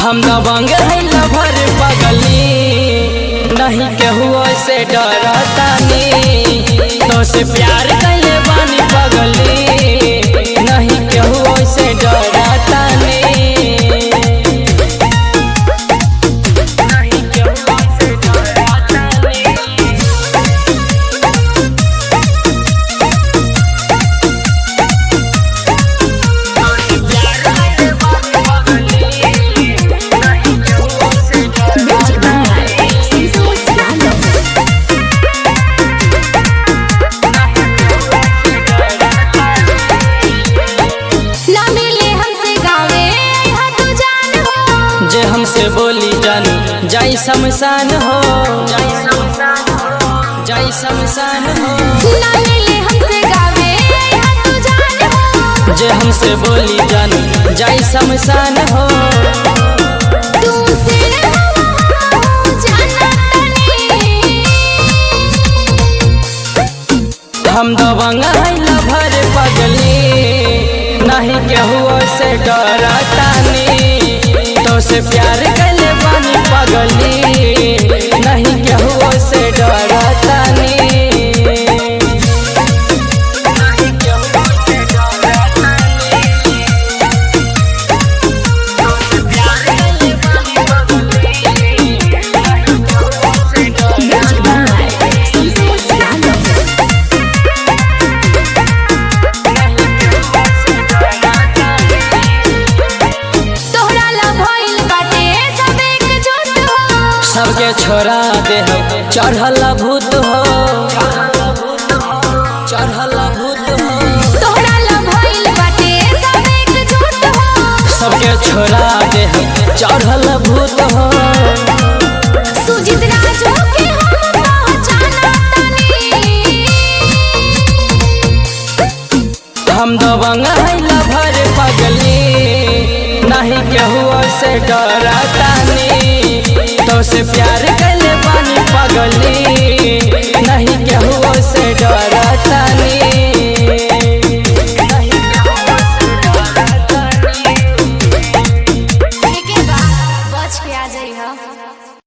हम दबंग है लभर पगली, नहीं केहू से डरतानी, तो से प्यार कैले बानी पगली, नहीं केहू से डरतानी। जे हमसे बोली जानू जाई शमशान हो, जाई शमशान हो। हमसे गावे तू जान हो, जे हमसे बोली जानू जाई शमशान हो। तुमसे जाना तनी, हम दबंग है लभर पगली, नहीं केहू से डरतानी, तो से प्यार कैले बानी पगली, नहीं केहू से डरतानी। सबके छोड़ा दे हो चढ़ल भूत हो, चढ़ल भूत हो। तोहरा ला भइल बाटे सब एकजुट हो, सबके छोड़ा दे हो चढ़ल भूत हो। सुजीत राजू के हम पहचाना तनी, हम दबंग है लभर पगली, नहीं केहू से डरतानी, तो से प्यार कैले बानी पगली।